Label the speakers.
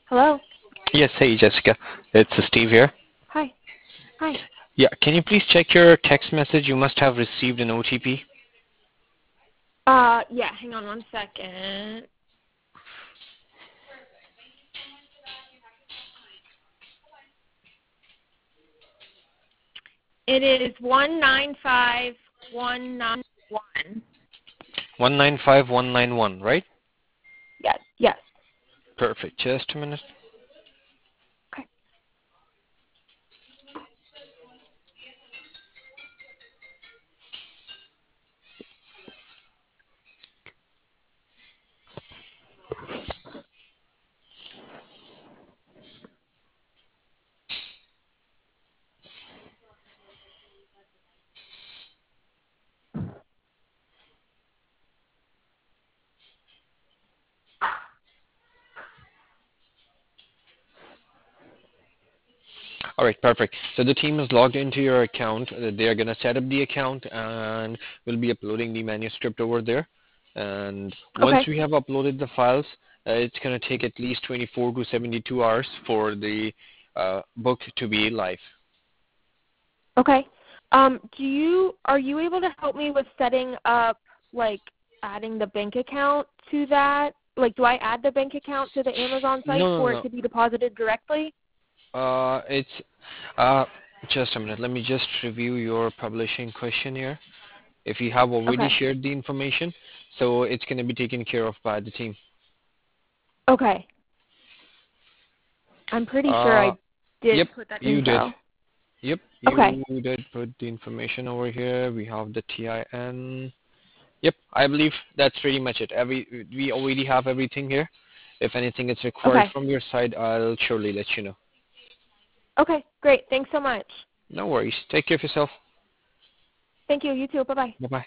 Speaker 1: Hello.
Speaker 2: Yes, hey Jessica, it's Steve here.
Speaker 1: Hi. Hi.
Speaker 2: Yeah, can you please check your text message? You must have received an OTP.
Speaker 1: Yeah, hang on 1 second. It is 195191.
Speaker 2: 195191, right?
Speaker 1: Yes, yes.
Speaker 2: Perfect. Just a minute.
Speaker 1: Okay.
Speaker 2: All right, perfect. So the team is logged into your account. They are gonna set up the account and we'll be uploading the manuscript over there. And once
Speaker 1: Okay.
Speaker 2: we have uploaded the files, it's gonna take at least 24 to 72 hours for the book to be live.
Speaker 1: Okay. Are you able to help me with setting up, like, adding the bank account to that? Like, do I add the bank account to the Amazon site
Speaker 2: No,
Speaker 1: for
Speaker 2: no,
Speaker 1: it to be deposited directly?
Speaker 2: It's uh, just a minute. Let me just review your publishing questionnaire. If you have already
Speaker 1: Okay.
Speaker 2: shared the information, so it's going to be taken care of by the team.
Speaker 1: Okay. I'm pretty sure
Speaker 2: Uh,
Speaker 1: I did
Speaker 2: yep,
Speaker 1: put that
Speaker 2: you did.
Speaker 1: info.
Speaker 2: Yep,
Speaker 1: Okay.
Speaker 2: you did put the information over here. We have the TIN. Yep, I believe that's pretty much it. We already have everything here. If anything is required
Speaker 1: Okay.
Speaker 2: from your side, I'll surely let you know.
Speaker 1: Okay. Great. Thanks so much.
Speaker 2: No worries. Take care of yourself.
Speaker 1: Thank you. You too. Bye-bye.
Speaker 2: Bye bye.